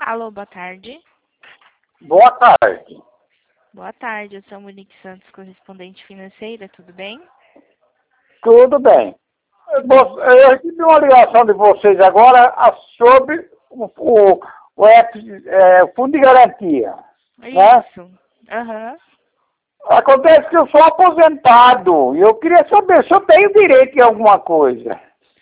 Alô, boa tarde. Boa tarde. Boa tarde, eu sou a Monique Santos, correspondente financeira, tudo bem? Tudo bem. Eu recebi uma ligação de vocês agora sobre o Fundo de Garantia, né? Isso. Aham. Acontece que eu sou aposentado e eu queria saber se eu tenho direito em alguma coisa.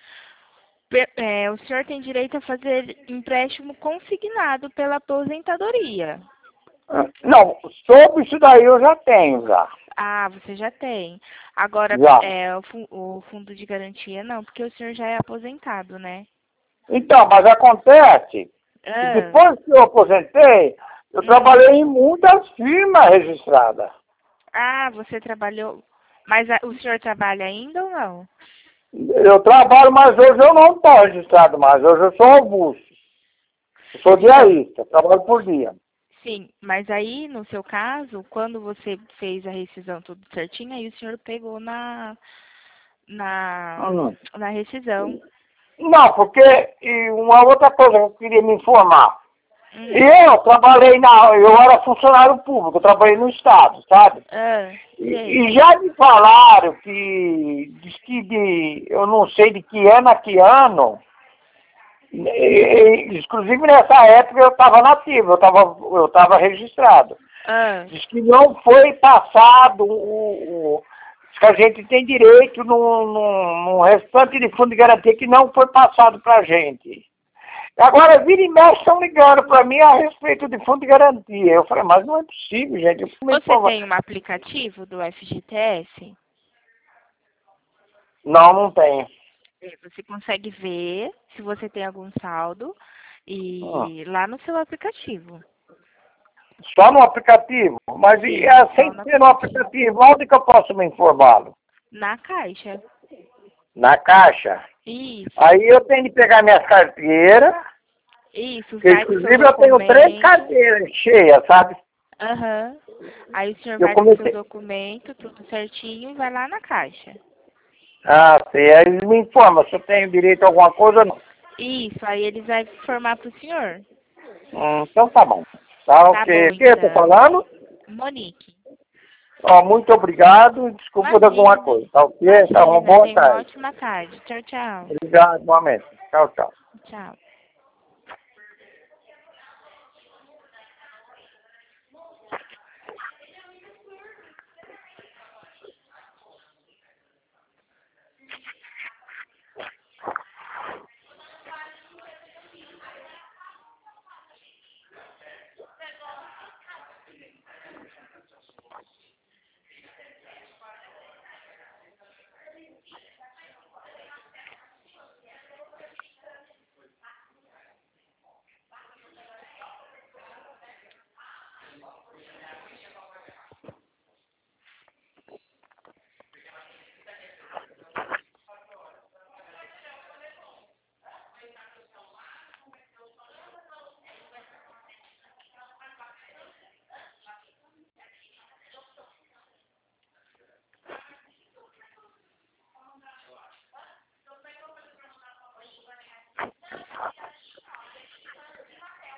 O senhor tem direito a fazer empréstimo consignado pela aposentadoria. Não, sobre isso daí eu já tenho, já. Ah, você já tem. Agora, Já. o fundo de garantia não, porque o senhor já é aposentado, né? Então, mas acontece que Ah, depois que eu aposentei, eu trabalhei em muitas firmas registradas. você trabalhou. Mas o senhor trabalha ainda ou não? Eu trabalho, mas hoje eu não estou registrado mais. Hoje eu sou avulso. Eu sou Então, diarista, trabalho por dia. sim, mas aí, no seu caso, quando você fez a rescisão tudo certinho, aí o senhor pegou na, Hum. na rescisão. Não, porque e uma outra coisa que eu queria me informar. Hum. Eu era funcionário público, eu trabalhei no Estado, sabe? Sei. E já me falaram diz que eu não sei de que ano a que ano, inclusive nessa época eu estava nativo, eu estava registrado. Diz que não foi passado diz que a gente tem direito num restante de fundo de garantia que não foi passado para a gente. Agora, vira e mexe, estão ligando para mim a respeito de fundo de garantia. Eu falei, mas não é possível, gente. Você tem um aplicativo do FGTS? Não, não tem. Você consegue ver se você tem algum saldo Ah, e lá no seu aplicativo. só no aplicativo? Mas e Sim, só sem no ser no aplicativo. aplicativo, onde que eu posso me informá-lo? Na Caixa. Na Caixa. Isso. Aí eu tenho de pegar minhas carteiras, Isso, que vai com o seu inclusive eu tenho 3 documento. carteiras cheias, sabe? Aham. Aí o senhor Eu vai com o seu comecei... documento, tudo certinho, e vai lá na Caixa. Ah, sei. Aí eles me informam se eu tenho direito a alguma coisa ou não. Isso, aí eles vão informar pro senhor. Então tá bom. Tá Tá bom, ok. Quem eu tô então. falando? Monique. Ó, muito obrigado. Desculpa por alguma Imagina. coisa. Tá ok? Tá uma Imagina. boa Tenha uma tarde. ótima tarde. Tchau, tchau. Obrigado, igualmente. Tchau, tchau. Tchau.